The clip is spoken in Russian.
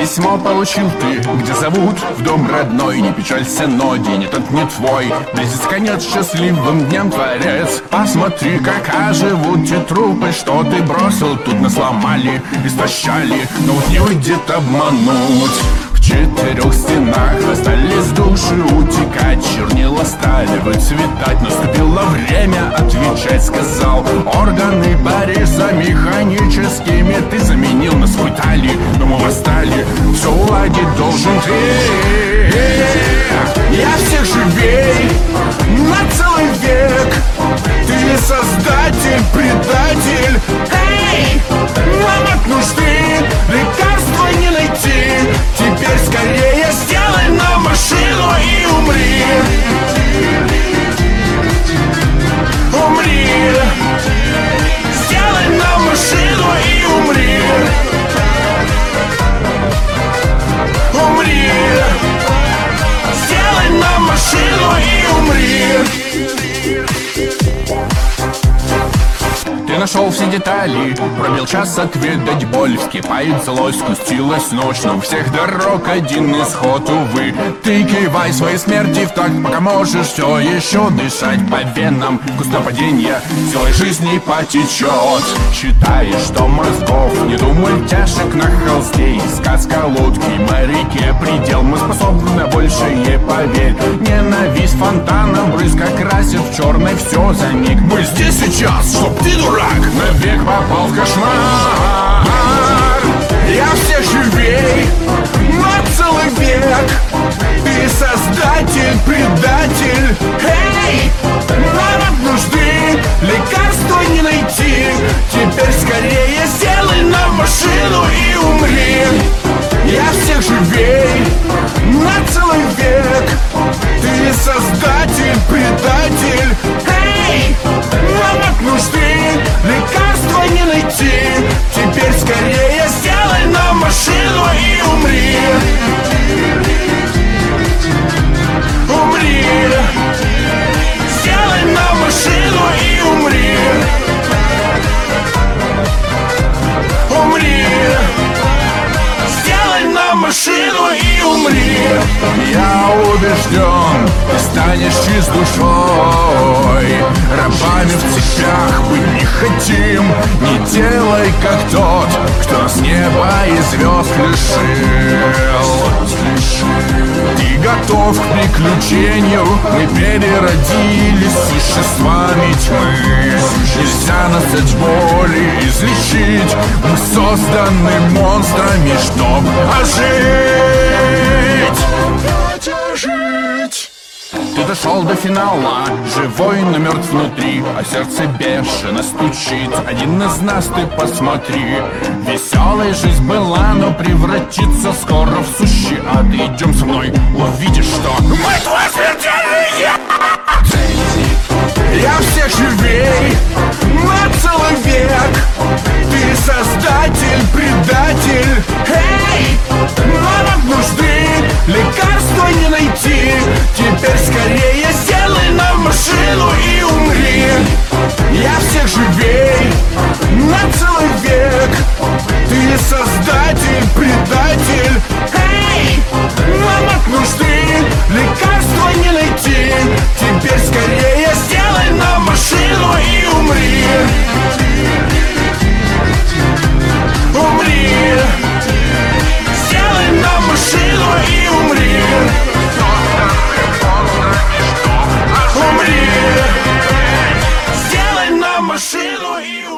Письмо получил ты, где зовут в дом родной. Не печалься, но день этот не твой. Близится конец счастливым днем, творец. Посмотри, как оживут те трупы, что ты бросил. Тут нас сломали, истощали, но вот не выйдет обмануть. В четырех стенах остались души утекать, чернила стали выцветать. Наступило время отвечать, сказал. Органы Бориса механическими ты заменил на свой талии, но мы восстали, все уладить должен ты. Я всех живей на целый век. Ты создатель, предатель. Эй, нам от нужды лекарства не найти. Теперь скорее сделай нам машину и умри. Умри. Сделай нам машину и умри. Умри. Сделай нам машину и умри. Ты нашел все детали, пробил час отведать боль. Вскипает злость, спустилась ночь, но у всех дорог один исход, увы. Ты кивай своей смерти в такт, пока можешь все еще дышать по венам. Вкусно паденья, силой жизни потечет. Считаешь, что мозгов не думай тяжек на холсте. И сказка лодки, моряке предел. Мы способны на большее, поверь. Ненависть фонтаном брызга красит в черный все за миг. Мы здесь сейчас, чтоб ты, дурак, навек попал в кошмар. Я всех живей на целый век. Ты создатель, предатель. Эй, нам от нужды лекарства не найти. Теперь скорее сделай нам машину и умри. Я всех живей на целый век. Ты создатель, предатель. Эй, нам от нужды лекарства не найти. Теперь скорее сделай нам машину и умри. Умри. Сделай нам машину и умри. Умри. Сделай нам машину и умри. Я убежден, ты станешь чист душой. Рабами в цепях быть не хотим. Не делай, как тот, кто с неба и звезд лишил. Ты готов к приключению. Мы переродились существами тьмы. Нельзя нас от боли излечить. Мы созданы монстрами, чтоб ожить. Ты дошел до финала, живой, но мертв внутри, а сердце бешено стучит. Один из нас, ты посмотри. Веселая жизнь была, но превратится скоро в сущий ад. Идем со мной, увидишь, что мы твой смертельный яд. Я всех живей на целый век. Ты создатель, предатель. Эй, нам от нужды лекарства не найти. Теперь скорее сделай нам машину и умри. Я всех живей на целый век. Ты создатель, предатель. Эй, нам от нужды лекарства не найти. Теперь скорее сделай нам машину и умри. Умри. Сделай нам машину и умри. Умри. Сделай нам машину и умри.